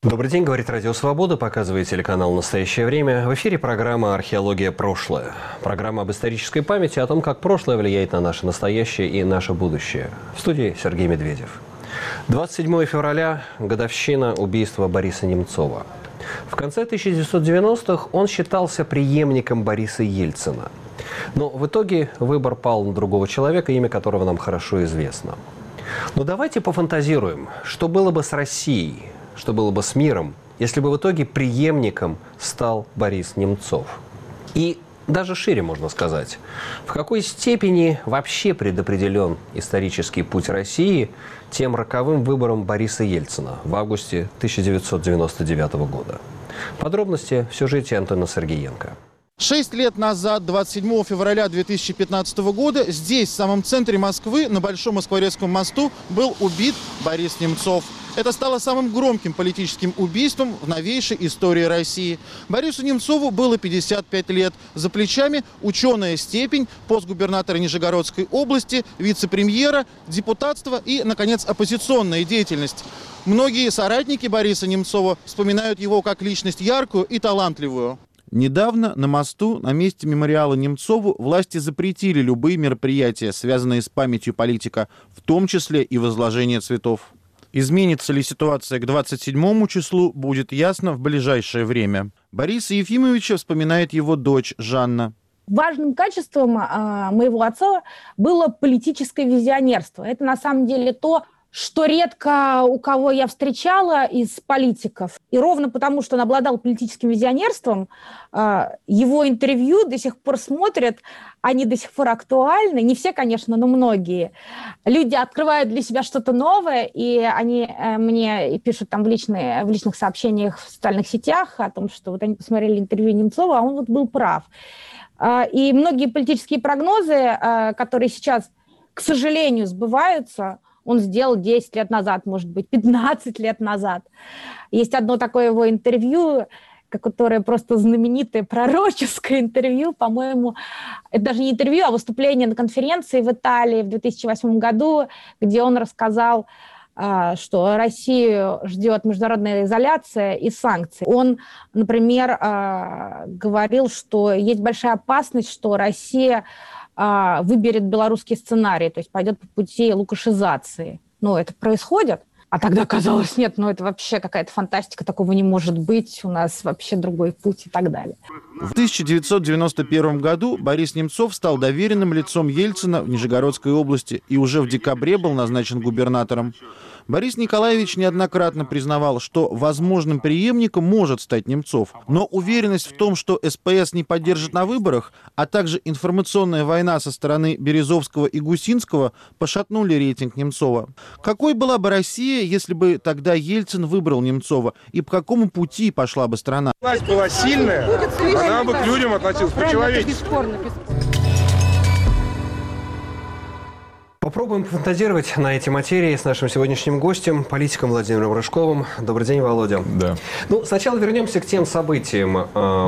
Добрый день, говорит Радио Свобода, показывает телеканал «Настоящее время». В эфире программа «Археология. Прошлое». Программа об исторической памяти, о том, как прошлое влияет на наше настоящее и наше будущее. В студии Сергей Медведев. 27 февраля – годовщина убийства Бориса Немцова. В конце 1990-х он считался преемником Бориса Ельцина. Но в итоге выбор пал на другого человека, имя которого нам хорошо известно. Но давайте пофантазируем, что было бы с Россией, что было бы с миром, если бы в итоге преемником стал Борис Немцов. И даже шире можно сказать, в какой степени вообще предопределен исторический путь России тем роковым выбором Бориса Ельцина в августе 1999 года. Подробности в сюжете Антона Сергеенко. 6 лет назад, 27 февраля 2015 года, здесь, в самом центре Москвы, на Большом Москворецком мосту, был убит Борис Немцов. Это стало самым громким политическим убийством в новейшей истории России. Борису Немцову было 55 лет. За плечами ученая степень, пост губернатора Нижегородской области, вице-премьера, депутатство и, наконец, оппозиционная деятельность. Многие соратники Бориса Немцова вспоминают его как личность яркую и талантливую. Недавно на мосту, на месте мемориала Немцову, власти запретили любые мероприятия, связанные с памятью политика, в том числе и возложение цветов. Изменится ли ситуация к 27 числу, будет ясно в ближайшее время. Бориса Ефимовича вспоминает его дочь Жанна. Важным качеством моего отца было политическое визионерство. Это на самом деле то, что редко у кого я встречала из политиков. И ровно потому, что он обладал политическим визионерством, его интервью до сих пор смотрят, они до сих пор актуальны. Не все, конечно, но многие. Люди открывают для себя что-то новое, и они мне пишут там в личных сообщениях в социальных сетях о том, что вот они посмотрели интервью Немцова, а он вот был прав. И многие политические прогнозы, которые сейчас, к сожалению, сбываются, он сделал 10 лет назад, может быть, 15 лет назад. Есть одно такое его интервью, которое просто знаменитое пророческое интервью, по-моему, это даже не интервью, а выступление на конференции в Италии в 2008 году, где он рассказал, что Россию ждет международная изоляция и санкции. Он, например, говорил, что есть большая опасность, что Россия выберет белорусский сценарий, то есть пойдет по пути лукашизации. Но это происходит. А тогда казалось, нет, это вообще какая-то фантастика, такого не может быть, у нас вообще другой путь и так далее. В 1991 году Борис Немцов стал доверенным лицом Ельцина в Нижегородской области и уже в декабре был назначен губернатором. Борис Николаевич неоднократно признавал, что возможным преемником может стать Немцов. Но уверенность в том, что СПС не поддержит на выборах, а также информационная война со стороны Березовского и Гусинского пошатнули рейтинг Немцова. Какой была бы Россия, если бы тогда Ельцин выбрал Немцова? И по какому пути пошла бы страна? Власть была сильная, она бы к людям относилась по-человечески. Попробуем фантазировать на эти материи с нашим сегодняшним гостем, политиком Владимиром Рыжковым. Добрый день, Володя. Да. Сначала вернемся к тем событиям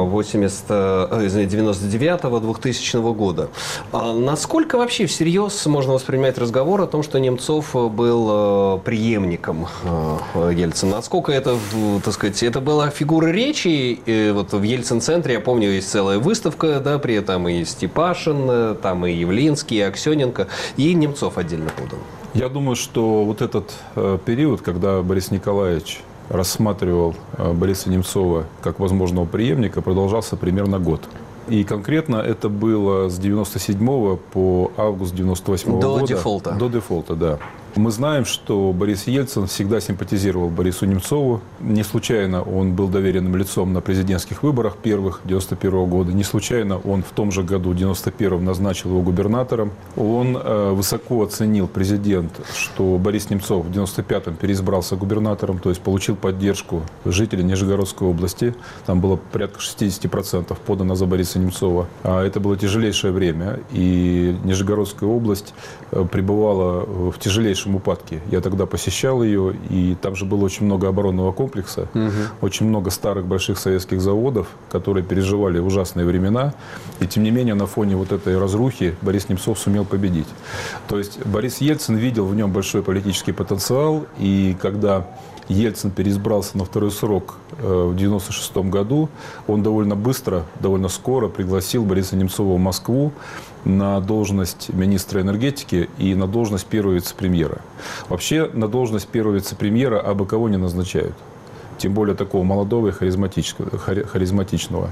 99-2000 года. Насколько вообще всерьез можно воспринимать разговор о том, что Немцов был преемником Ельцина? Насколько это, так сказать, это была фигура речи? Вот в Ельцин-центре, я помню, есть целая выставка, да, при этом и Степашин, там и Явлинский, и Аксененко, и Немцов отдельно подан. Я думаю, что вот этот период, когда Борис Николаевич рассматривал Бориса Немцова как возможного преемника, продолжался примерно год. И конкретно это было с 97 по август 98 года. До дефолта. До дефолта, да. Мы знаем, что Борис Ельцин всегда симпатизировал Борису Немцову. Не случайно он был доверенным лицом на президентских выборах первых 91 года. Не случайно он в том же году, 91-м, назначил его губернатором. Он высоко оценил президент, что Борис Немцов в 95-м переизбрался губернатором, то есть получил поддержку жителей Нижегородской области. Там было порядка 60% подано за Бориса Немцова. А это было тяжелейшее время, и Нижегородская область пребывала в тяжелейшем сильнейшем упадке. Я тогда посещал ее, и там же было очень много оборонного комплекса, очень много старых больших советских заводов, которые переживали ужасные времена. И тем не менее на фоне вот этой разрухи Борис Немцов сумел победить. То есть Борис Ельцин видел в нем большой политический потенциал, и когда Ельцин переизбрался на второй срок в 1996 году, он довольно быстро, довольно скоро пригласил Бориса Немцова в Москву на должность министра энергетики и на должность первого вице-премьера. Вообще на должность первого вице-премьера абы кого не назначают. Тем более такого молодого и харизматичного.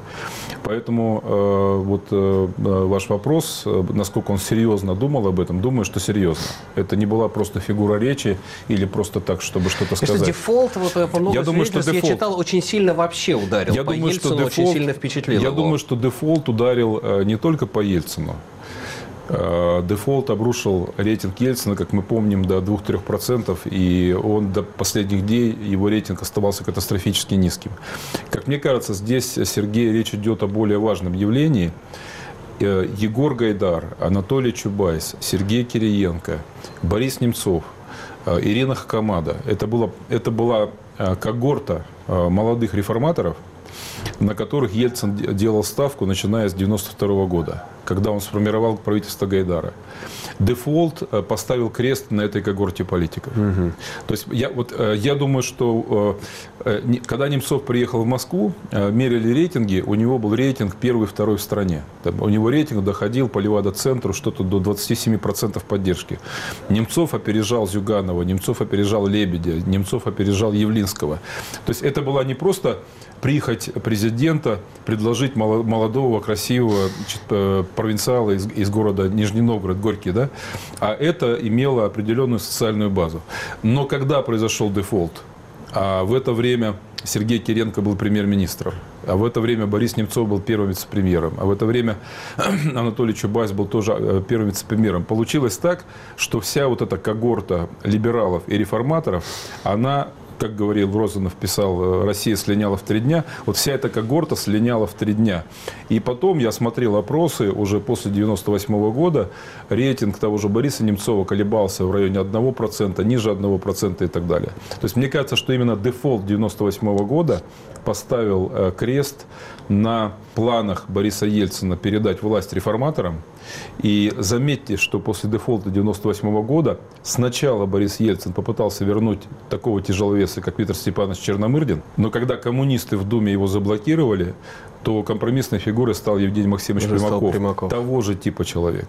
Поэтому ваш вопрос, насколько он серьезно думал об этом, думаю, что серьезно. Это не была просто фигура речи или просто так, чтобы что-то сказать. Что дефолт, по много свидетельств, я читал, очень сильно вообще ударил по Ельцину, очень сильно впечатлил его. Я думаю, что дефолт ударил не только по Ельцину. Дефолт обрушил рейтинг Ельцина, как мы помним, до 2-3%, и он до последних дней, его рейтинг оставался катастрофически низким. Как мне кажется, здесь, Сергей, речь идет о более важном явлении. Егор Гайдар, Анатолий Чубайс, Сергей Кириенко, Борис Немцов, Ирина Хакамада. Это была когорта молодых реформаторов, на которых Ельцин делал ставку, начиная с 1992 года, когда он сформировал правительство Гайдара. Дефолт поставил крест на этой когорте политиков. То есть я думаю, что когда Немцов приехал в Москву, мерили рейтинги, у него был рейтинг первый, второй в стране. У него рейтинг доходил по Левада-центру что-то до 27% поддержки. Немцов опережал Зюганова, Немцов опережал Лебедя, Немцов опережал Явлинского. То есть это была не просто прихоть президента предложить молодого, красивого провинциала из города Нижний Новгород, Горький, да? А это имело определенную социальную базу. Но когда произошел дефолт, а в это время Сергей Кириенко был премьер-министром, а в это время Борис Немцов был первым вице-премьером, а в это время Анатолий Чубайс был тоже первым вице-премьером. Получилось так, что вся вот эта когорта либералов и реформаторов, она, как говорил Розанов, писал, Россия слиняла в 3 дня. Вот вся эта когорта слиняла в 3 дня. И потом я смотрел опросы, уже после 1998 года, рейтинг того же Бориса Немцова колебался в районе 1%, ниже 1% и так далее. То есть мне кажется, что именно дефолт 1998 года поставил крест на планах Бориса Ельцина передать власть реформаторам. И заметьте, что после дефолта 1998 года сначала Борис Ельцин попытался вернуть такого тяжеловеса, как Виктор Степанович Черномырдин, но когда коммунисты в Думе его заблокировали, то компромиссной фигурой стал Евгений Максимович Примаков. Того же типа человек.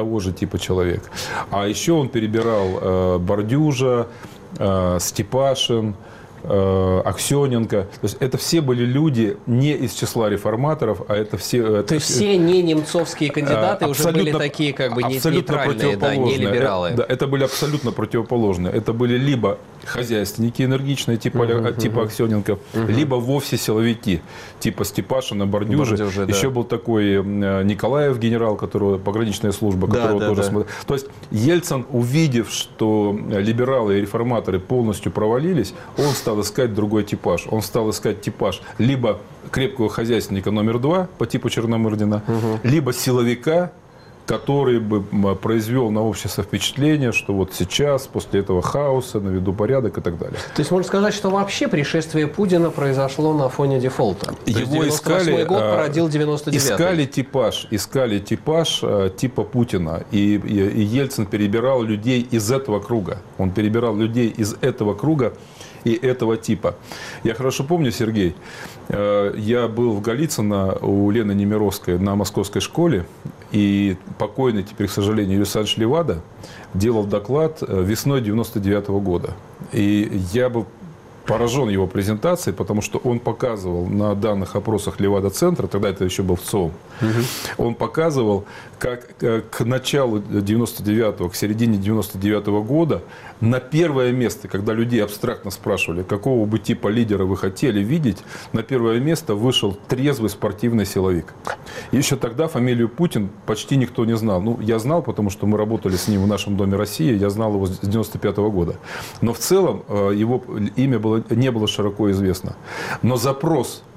А еще он перебирал Бордюжа, Степашин, Аксененко. То есть это все были люди не из числа реформаторов, а это все... То есть все не немцовские кандидаты уже были такие как бы нейтральные, да, не либералы. Да, это были абсолютно противоположные. Это были либо хозяйственники энергичные, типа Аксененко, либо вовсе силовики, типа Степашина, Бордюжи. Еще был такой Николаев, генерал, которого пограничная служба, которого тоже смотрел. То есть Ельцин, увидев, что либералы и реформаторы полностью провалились, он стал искать другой типаж. Он стал искать типаж либо крепкого хозяйственника номер 2 по типу Черномырдина, либо силовика, который бы произвел на общество впечатление, что вот сейчас, после этого хаоса, наведу порядок и так далее. То есть можно сказать, что вообще пришествие Путина произошло на фоне дефолта. Его искали, год породил 99-й. Искали типаж типа Путина. И Ельцин перебирал людей из этого круга. Он перебирал людей из этого круга и этого типа. Я хорошо помню, Сергей, я был в Голицыно у Лены Немировской на московской школе, и покойный теперь, к сожалению, Юрий Александрович Левада делал доклад весной 1999 года. И я был поражен его презентацией, потому что он показывал на данных опросах Левада-центра, тогда это еще был ВЦИОМ, он показывал, как к началу 99-го, к середине 99-го года на первое место, когда людей абстрактно спрашивали, какого бы типа лидера вы хотели видеть, на первое место вышел трезвый спортивный силовик. И еще тогда фамилию Путин почти никто не знал. Ну, я знал, потому что мы работали с ним в нашем Доме России, я знал его с 95-го года. Но в целом его имя не было широко известно. Но запрос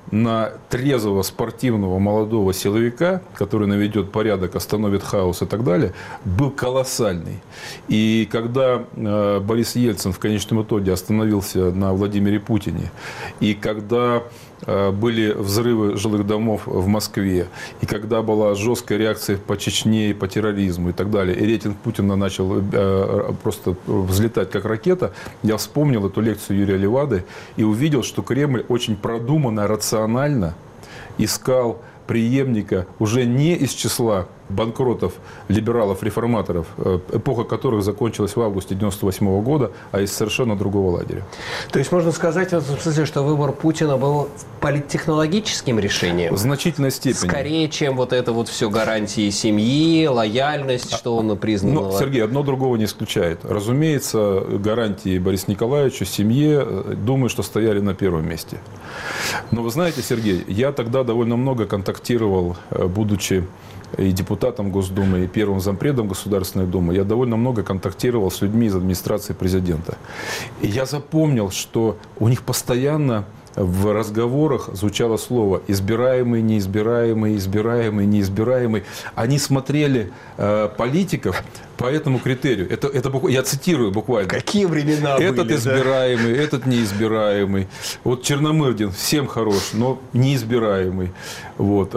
на трезвого, спортивного, молодого силовика, который наведет порядок, остановит хаос и так далее, был колоссальный. И когда Борис Ельцин в конечном итоге остановился на Владимире Путине, и когда были взрывы жилых домов в Москве, и когда была жесткая реакция по Чечне, по терроризму и так далее, и рейтинг Путина начал просто взлетать как ракета, я вспомнил эту лекцию Юрия Левады и увидел, что Кремль очень продуманно, рационально искал преемника уже не из числа банкротов, либералов, реформаторов, эпоха которых закончилась в августе 1998 года, а из совершенно другого лагеря. То есть можно сказать в этом смысле, что выбор Путина был политтехнологическим решением? В значительной степени. Скорее, чем вот это вот все гарантии семьи, лояльность, что он признан. Но, Сергей, одно другого не исключает. Разумеется, гарантии Борису Николаевичу, семье, думаю, что стояли на первом месте. Но вы знаете, Сергей, я тогда довольно много контактировал, будучи и депутатом Госдумы, и первым зампредом Государственной Думы, я довольно много контактировал с людьми из администрации президента. И я запомнил, что у них постоянно в разговорах звучало слово «избираемый, неизбираемый, избираемый, неизбираемый». Они смотрели политиков по этому критерию. Я цитирую буквально. Какие времена этот были, избираемый, да? Этот неизбираемый. Вот Черномырдин всем хорош, но неизбираемый. Вот.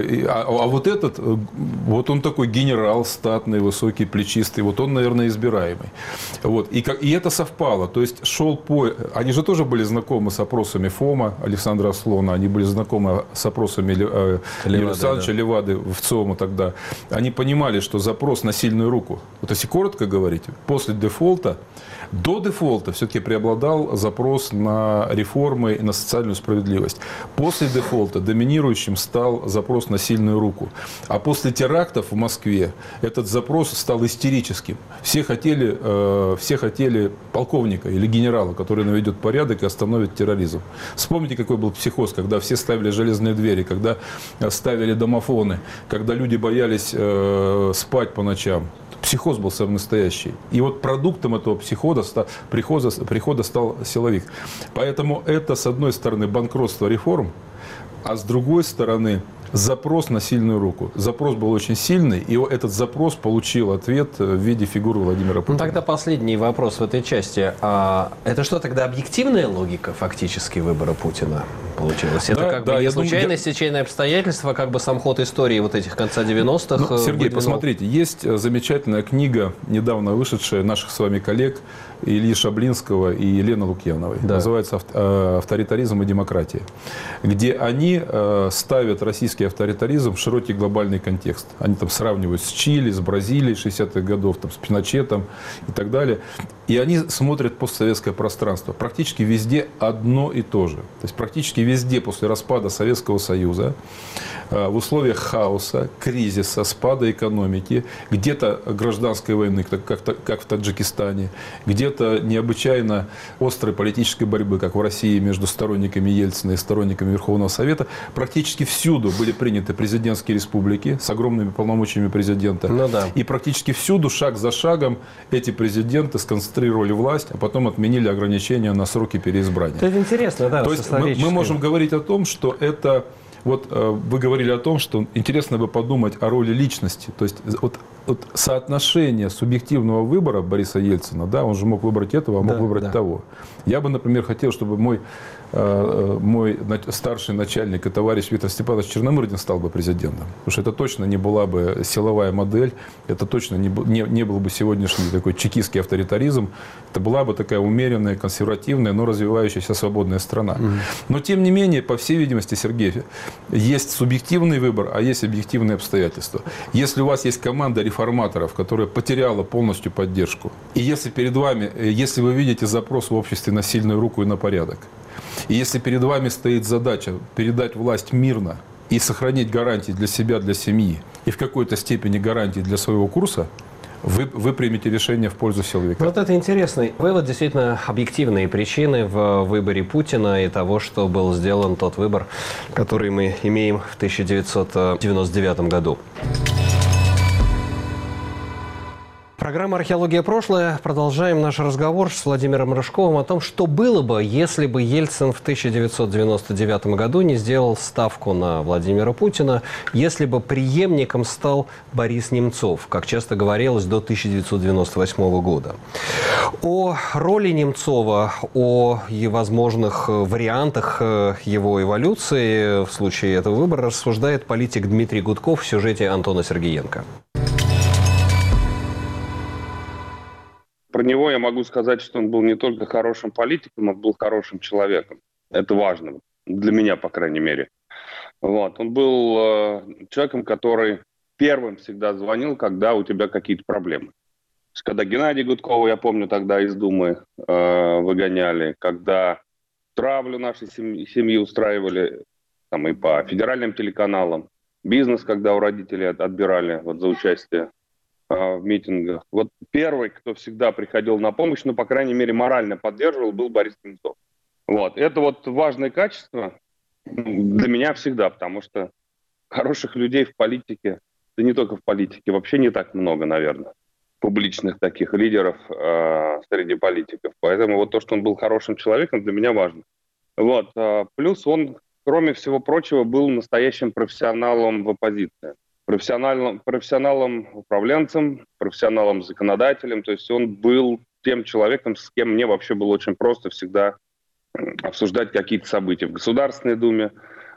А вот этот, вот он такой генерал, статный, высокий, плечистый. Вот он, наверное, избираемый. Вот. И это совпало. То есть шел по... Они же тоже были знакомы с опросами ФОМа, Александра Аслона. Они были знакомы с опросами Юрия Александровича Левады в ЦИОМа тогда. Они понимали, что запрос на сильную руку, вот если коротко говорить, после дефолта, до дефолта все-таки преобладал запрос на реформы и на социальную справедливость. После дефолта доминирующим стал запрос на сильную руку. А после терактов в Москве этот запрос стал истерическим. Все хотели полковника или генерала, который наведет порядок и остановит терроризм. Вспомните, какой был психоз, когда все ставили железные двери, когда ставили домофоны, когда люди боялись спать по ночам. Психоз был самый настоящий. И вот продуктом этого прихода стал силовик. Поэтому это, с одной стороны, банкротство реформ, а с другой стороны, запрос на сильную руку. Запрос был очень сильный, и этот запрос получил ответ в виде фигуры Владимира Путина. Ну, тогда последний вопрос в этой части. Это что, тогда объективная логика фактически выбора Путина получилась? Это как бы не случайное стечение обстоятельств, а как бы сам ход истории вот этих конца 90-х? Ну, Сергей, посмотрите, есть замечательная книга, недавно вышедшая, наших с вами коллег, Ильи Шаблинского и Елены Лукьяновой. Да. Называется «Авторитаризм и демократия», где они ставят российский авторитаризм в широкий глобальный контекст. Они там сравнивают с Чили, с Бразилией 60-х годов, там, с Пиночетом и так далее. И они смотрят постсоветское пространство. Практически везде одно и то же. То есть практически везде после распада Советского Союза, в условиях хаоса, кризиса, спада экономики, где-то гражданской войны, как в Таджикистане, где-то необычайно острой политической борьбы, как в России между сторонниками Ельцина и сторонниками Верховного Совета, практически всюду были приняты президентские республики с огромными полномочиями президента. Ну, да. И практически всюду, шаг за шагом, эти президенты сконцентрировали власть, а потом отменили ограничения на сроки переизбрания. Это интересно, да. То есть мы можем говорить о том, что это... Вот вы говорили о том, что интересно бы подумать о роли личности. То есть вот соотношение субъективного выбора Бориса Ельцина, да, он же мог выбрать этого, а мог выбрать того. Я бы, например, хотел, чтобы мой старший начальник и товарищ Виктор Степанович Черномырдин стал бы президентом. Потому что это точно не была бы силовая модель, это точно не был бы сегодняшний такой чекистский авторитаризм. Это была бы такая умеренная, консервативная, но развивающаяся свободная страна. Но, тем не менее, по всей видимости, Сергей, есть субъективный выбор, а есть объективные обстоятельства. Если у вас есть команда реформаторов, которая потеряла полностью поддержку, и если перед вами, если вы видите запрос в обществе на сильную руку и на порядок, и если перед вами стоит задача передать власть мирно и сохранить гарантии для себя, для семьи, и в какой-то степени гарантии для своего курса, вы примете решение в пользу силовика. Вот это интересный вывод. Действительно, объективные причины в выборе Путина и того, что был сделан тот выбор, который мы имеем в 1999 году. Программа «Археология. Прошлое». Продолжаем наш разговор с Владимиром Рыжковым о том, что было бы, если бы Ельцин в 1999 году не сделал ставку на Владимира Путина, если бы преемником стал Борис Немцов, как часто говорилось, до 1998 года. О роли Немцова, о возможных вариантах его эволюции в случае этого выбора рассуждает политик Дмитрий Гудков в сюжете Антона Сергеенко. Про него я могу сказать, что он был не только хорошим политиком, он был хорошим человеком. Это важно, для меня, по крайней мере. Вот. Он был человеком, который первым всегда звонил, когда у тебя какие-то проблемы. То есть, когда Геннадия Гудкова, я помню, тогда из Думы выгоняли, когда травлю нашей семьи устраивали там, и по федеральным телеканалам, бизнес, когда у родителей отбирали вот, за участие в митингах. Вот первый, кто всегда приходил на помощь, ну, по крайней мере, морально поддерживал, был Борис Немцов. Вот. Это вот важное качество для меня всегда, потому что хороших людей в политике, да не только в политике, вообще не так много, наверное, публичных таких лидеров среди политиков. Поэтому вот то, что он был хорошим человеком, для меня важно. Вот. Плюс он, кроме всего прочего, был настоящим профессионалом в оппозиции. Профессионалом управленцем, профессионалом законодателем. То есть он был тем человеком, с кем мне вообще было очень просто всегда обсуждать какие-то события в Государственной Думе,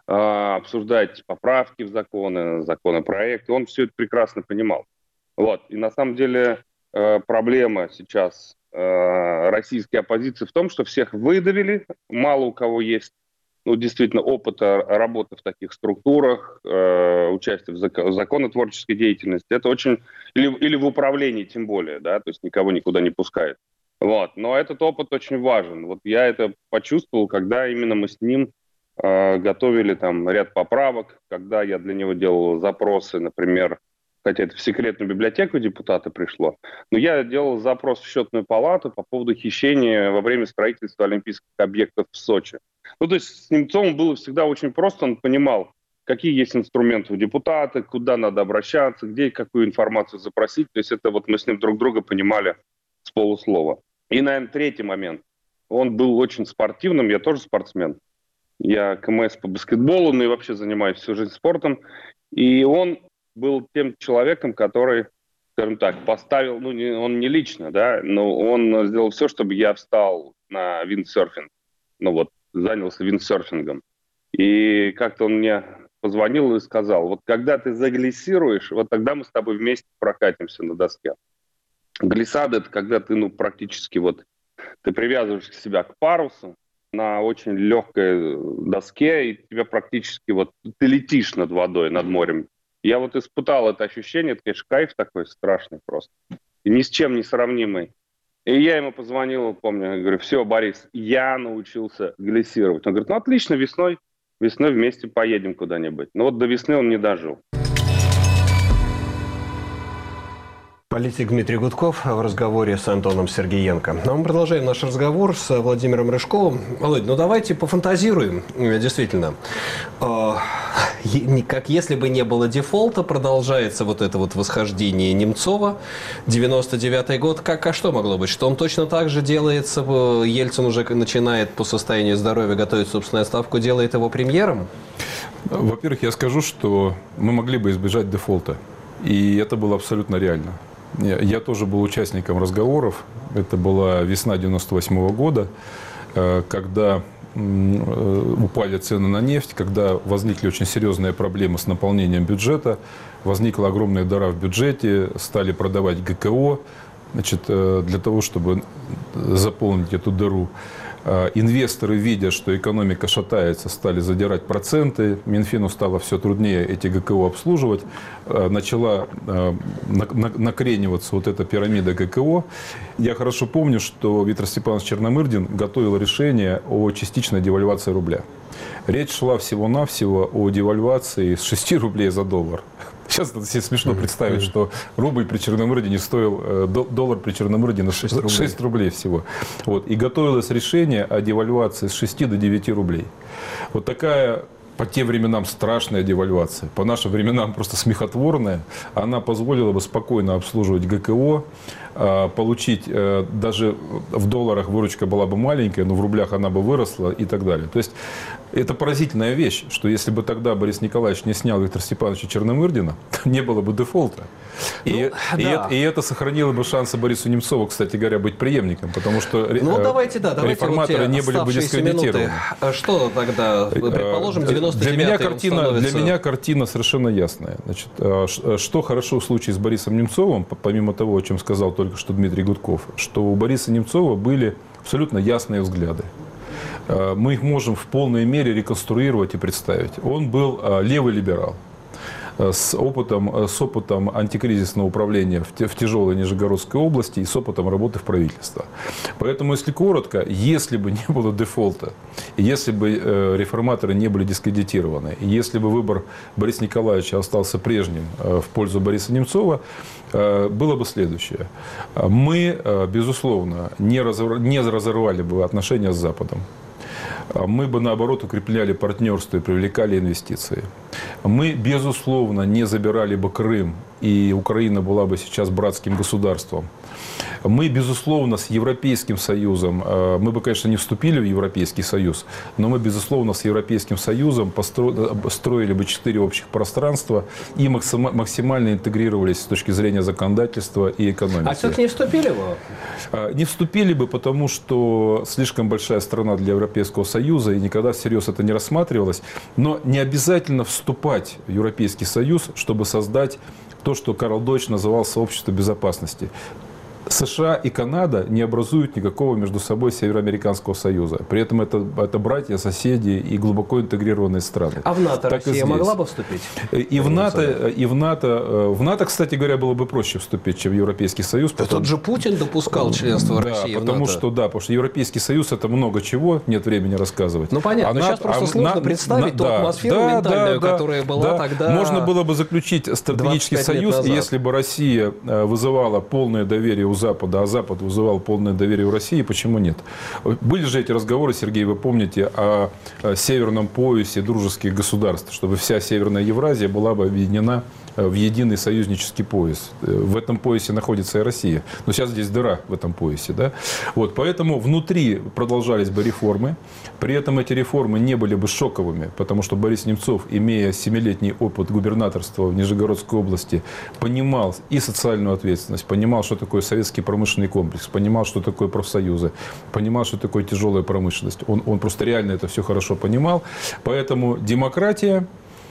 обсуждать поправки в законы, законопроекты. Он все это прекрасно понимал. Вот. И на самом деле проблема сейчас российской оппозиции в том, что всех выдавили, мало у кого есть действительно опыта работы в таких структурах, участия в законотворческой деятельности. Это очень... Или в управлении тем более, да, то есть никого никуда не пускает. Вот. Но этот опыт очень важен. Вот я это почувствовал, когда именно мы с ним готовили там ряд поправок, когда я для него делал запросы, например, хотя это в секретную библиотеку депутата пришло, но я делал запрос в Счетную палату по поводу хищения во время строительства олимпийских объектов в Сочи. Ну, то есть с Немцовым было всегда очень просто, он понимал, какие есть инструменты у депутата, куда надо обращаться, где и какую информацию запросить. То есть это вот мы с ним друг друга понимали с полуслова. И, наверное, третий момент. Он был очень спортивным, я тоже спортсмен. Я КМС по баскетболу, ну и вообще занимаюсь всю жизнь спортом. И он был тем человеком, который, скажем так, поставил, ну, он не лично, да, но он сделал все, чтобы я встал на виндсерфинг. Ну вот, занялся виндсерфингом. И как-то он мне позвонил и сказал, вот когда ты заглиссируешь, вот тогда мы с тобой вместе прокатимся на доске. Глиссада — это когда ты, ну, практически вот, ты привязываешь себя к парусу на очень легкой доске, и тебя практически вот, ты летишь над водой, над морем. Я вот испытал это ощущение, это, конечно, кайф такой страшный просто. И ни с чем не сравнимый. И я ему позвонил, помню, я говорю, все, Борис, я научился глиссировать. Он говорит, ну отлично, весной вместе поедем куда-нибудь. Но вот до весны он не дожил. Политик Дмитрий Гудков в разговоре с Антоном Сергеенко. Но мы продолжаем наш разговор с Владимиром Рыжковым. Володь, ну давайте пофантазируем, действительно. Как если бы не было дефолта, продолжается вот это вот восхождение Немцова. 99-й год, а что могло быть? Что он точно так же делается, Ельцин уже начинает по состоянию здоровья готовить собственную отставку, делает его премьером? Во-первых, я скажу, что мы могли бы избежать дефолта. И это было абсолютно реально. Я тоже был участником разговоров. Это была весна 98 года, когда упали цены на нефть, когда возникли очень серьезные проблемы с наполнением бюджета, возникла огромная дыра в бюджете, стали продавать ГКО, значит, для того, чтобы заполнить эту дыру. Инвесторы, видя, что экономика шатается, стали задирать проценты. Минфину стало все труднее эти ГКО обслуживать. Начала накрениваться вот эта пирамида ГКО. Я хорошо помню, что Виктор Степанович Черномырдин готовил решение о частичной девальвации рубля. Речь шла всего-навсего о девальвации с 6 рублей за доллар. Сейчас это себе смешно представить, что рубль при Черномырдине стоил, доллар при Черномырдине 6 рублей всего. Вот. И готовилось решение о девальвации с 6 до 9 рублей. Вот такая по тем временам страшная девальвация, по нашим временам просто смехотворная, она позволила бы спокойно обслуживать ГКО, получить, даже в долларах выручка была бы маленькая, но в рублях она бы выросла и так далее. То есть это поразительная вещь, что если бы тогда Борис Николаевич не снял Виктора Степановича Черномырдина, то не было бы дефолта. И это сохранило бы шансы Борису Немцову, кстати говоря, быть преемником, потому что реформаторы не были бы дискредитированы. Что тогда, предположим, 99-й Для меня картина совершенно ясная. Значит, что хорошо в случае с Борисом Немцовым, помимо того, о чем сказал только что Дмитрий Гудков, что у Бориса Немцова были абсолютно ясные взгляды. Мы их можем в полной мере реконструировать и представить. Он был левый либерал с опытом антикризисного управления в тяжелой Нижегородской области и с опытом работы в правительстве. Поэтому, если коротко, если бы не было дефолта, если бы реформаторы не были дискредитированы, если бы выбор Бориса Николаевича остался прежним в пользу Бориса Немцова, было бы следующее. Мы, безусловно, не разорвали бы отношения с Западом. Мы бы, наоборот, укрепляли партнерство и привлекали инвестиции. Мы, безусловно, не забирали бы Крым, и Украина была бы сейчас братским государством. Мы, безусловно, с Европейским Союзом, мы бы, конечно, не вступили в Европейский Союз, но мы, безусловно, с Европейским Союзом строили бы 4 общих пространства и максимально интегрировались с точки зрения законодательства и экономики. А все-таки не вступили бы? Не вступили бы, потому что слишком большая страна для Европейского Союза, и никогда всерьез это не рассматривалось. Но не обязательно вступать в Европейский Союз, чтобы создать то, что Карл Дойч называл сообщество безопасности. США и Канада не образуют никакого между собой Североамериканского союза. При этом это братья, соседи и глубоко интегрированные страны. А в НАТО Россия могла бы вступить? И в НАТО, кстати говоря, было бы проще вступить, чем в Европейский Союз. Тот же Путин допускал членство России в НАТО. Потому что Европейский Союз — это много чего, нет времени рассказывать. Ну понятно, но сейчас просто сложно представить ту атмосферу ментальную, которая была тогда. Можно было бы заключить стратегический союз, если бы Россия вызывала полное доверие у Запада, а Запад вызывал полное доверие у России, почему нет? Были же эти разговоры, Сергей, вы помните, о северном поясе дружеских государств, чтобы вся Северная Евразия была бы объединена в единый союзнический пояс. В этом поясе находится и Россия. Но сейчас здесь дыра в этом поясе. Да? Вот, поэтому внутри продолжались бы реформы. При этом эти реформы не были бы шоковыми, потому что Борис Немцов, имея 7-летний опыт губернаторства в Нижегородской области, понимал и социальную ответственность, понимал, что такое советский промышленный комплекс, понимал, что такое профсоюзы, понимал, что такое тяжелая промышленность. Он просто реально это все хорошо понимал. Поэтому демократия,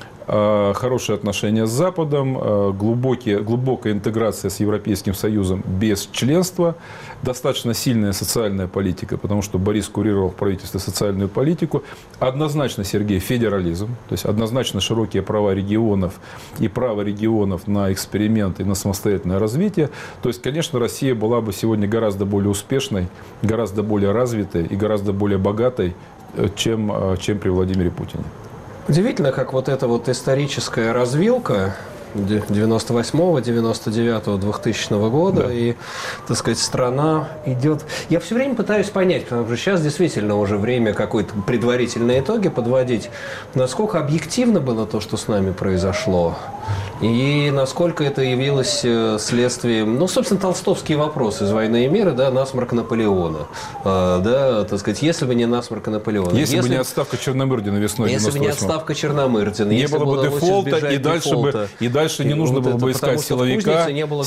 хорошие отношения с Западом, глубокая интеграция с Европейским Союзом без членства, достаточно сильная социальная политика, потому что Борис курировал в правительстве социальную политику, однозначно, Сергей, федерализм, то есть однозначно широкие права регионов и право регионов на эксперимент и на самостоятельное развитие. То есть, конечно, Россия была бы сегодня гораздо более успешной, гораздо более развитой и гораздо более богатой, чем при Владимире Путине. Удивительно, как вот эта вот историческая развилка 98-го, 99-го, 2000 года, да. И, так сказать, страна идет... Я все время пытаюсь понять, потому что сейчас действительно уже время какой-то предварительные итоги подводить, насколько объективно было то, что с нами произошло, и насколько это явилось следствием, ну, собственно, толстовские вопросы из «Войны и мира», да, насморк Наполеона, да, так сказать, если бы не насморк Наполеона. Если бы не отставка Черномырдина весной 98-го. Если бы не отставка Черномырдина. Не было бы дефолта, и дальше не нужно было бы искать силовика,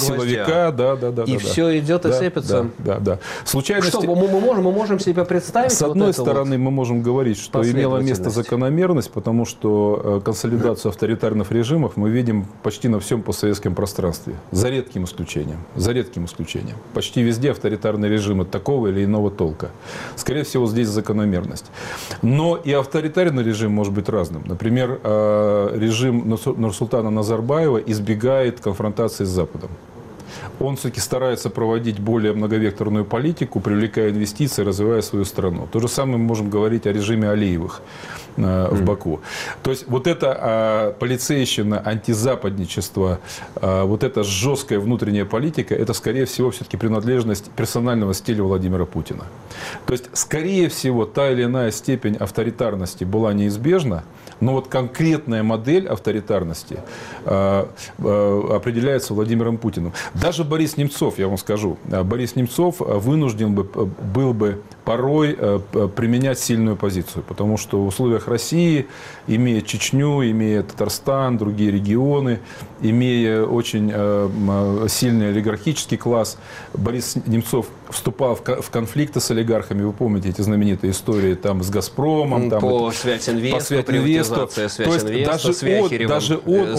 да. И все идет и сыпется. Да. Случайности... Что, мы можем себе представить? С одной стороны, мы можем говорить, что имела место закономерность, потому что консолидацию авторитарных режимов мы видим почти на всем постсоветском пространстве. За редким исключением. Почти везде авторитарные режимы такого или иного толка. Скорее всего, здесь закономерность. Но и авторитарный режим может быть разным. Например, режим Нурсултана Назарбаева избегает конфронтации с Западом. Он все-таки старается проводить более многовекторную политику, привлекая инвестиции, развивая свою страну. То же самое мы можем говорить о режиме Алиевых в Баку. То есть вот это полицейщина, антизападничество, вот эта жесткая внутренняя политика, это, скорее всего, все-таки принадлежность персонального стиля Владимира Путина. То есть, скорее всего, та или иная степень авторитарности была неизбежна, но вот конкретная модель авторитарности определяется Владимиром Путиным. Даже Борис Немцов, я вам скажу, Борис Немцов вынужден был бы порой применять сильную позицию, потому что в условиях России, имея Чечню, имея Татарстан, другие регионы, имея очень сильный олигархический класс, Борис Немцов вступал в конфликты с олигархами. Вы помните эти знаменитые истории там, с «Газпромом». Там, по Связинвесту, приватизация Связинвеста, с Вяхеревым, даже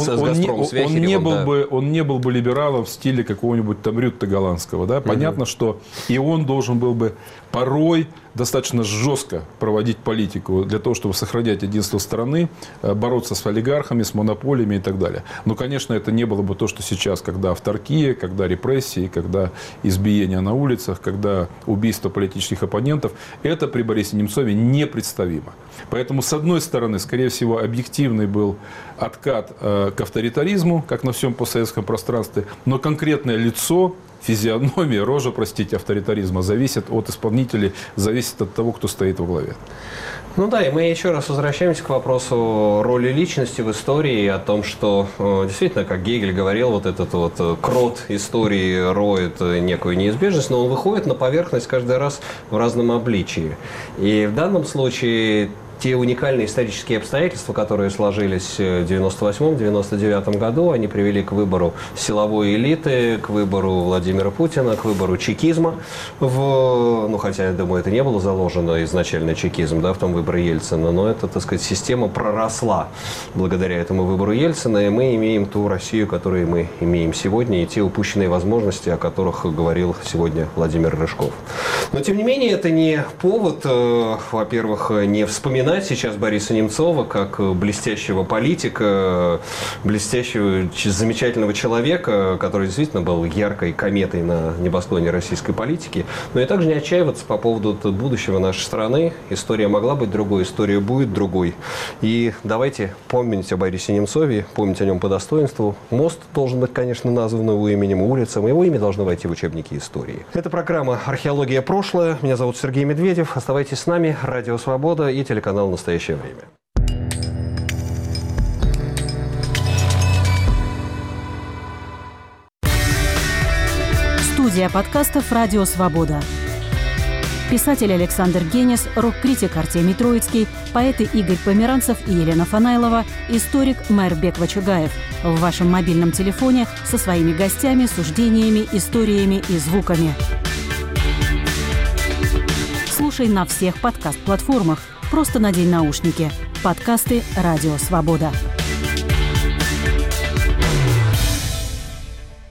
он не был бы либералом в стиле какого-нибудь там Рютте Голландского. Да? Понятно, что и он должен был бы порой достаточно жестко проводить политику для того, чтобы сохранять единство страны, бороться с олигархами, с монополиями и так далее. Но, конечно, это не было бы то, что сейчас, когда авторкия, когда репрессии, когда избиения на улицах, когда убийство политических оппонентов, это при Борисе Немцове непредставимо. Поэтому, с одной стороны, скорее всего, объективный был откат к авторитаризму, как на всем постсоветском пространстве, но конкретное лицо, физиономия, рожа, простите, авторитаризма зависит от исполнителей, зависит от того, кто стоит во главе. Ну да, и мы еще раз возвращаемся к вопросу роли личности в истории, о том, что действительно, как Гегель говорил, вот этот вот крот истории роет некую неизбежность, но он выходит на поверхность каждый раз в разном обличии. И в данном случае те уникальные исторические обстоятельства, которые сложились в 1998-1999 году, они привели к выбору силовой элиты, к выбору Владимира Путина, к выбору чекизма. Хотя, я думаю, это не было заложено изначально чекизм, да, в том выборе Ельцина, но эта, так сказать, система проросла благодаря этому выбору Ельцина, и мы имеем ту Россию, которую мы имеем сегодня, и те упущенные возможности, о которых говорил сегодня Владимир Рыжков. Но, тем не менее, это не повод, во-первых, не вспоминать сейчас Бориса Немцова как блестящего политика, блестящего, замечательного человека, который действительно был яркой кометой на небосклоне российской политики, но и также не отчаиваться по поводу будущего нашей страны. История могла быть другой, история будет другой. И давайте помнить о Борисе Немцове, помнить о нем по достоинству. Мост должен быть, конечно, назван его именем, улицам. Его имя должно войти в учебники истории. Это программа «Археология. Прошлое». Меня зовут Сергей Медведев. Оставайтесь с нами. Радио «Свобода» и телеканал «Настоящее время». Студия подкастов «Радио Свобода». Писатель Александр Генис, рок-критик Артемий Троицкий, поэты Игорь Померанцев и Елена Фанайлова, историк Майрбек Вачугаев. В вашем мобильном телефоне со своими гостями, суждениями, историями и звуками. Слушай на всех подкаст-платформах. Просто надень наушники. Подкасты «Радио Свобода».